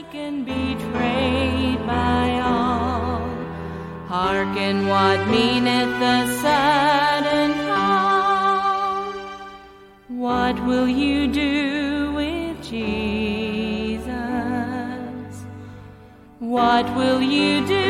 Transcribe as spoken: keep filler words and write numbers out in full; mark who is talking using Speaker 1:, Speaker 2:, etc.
Speaker 1: forsaken, betrayed by all. Hearken what meaneth the sudden call. What will you do with Jesus? What will you do?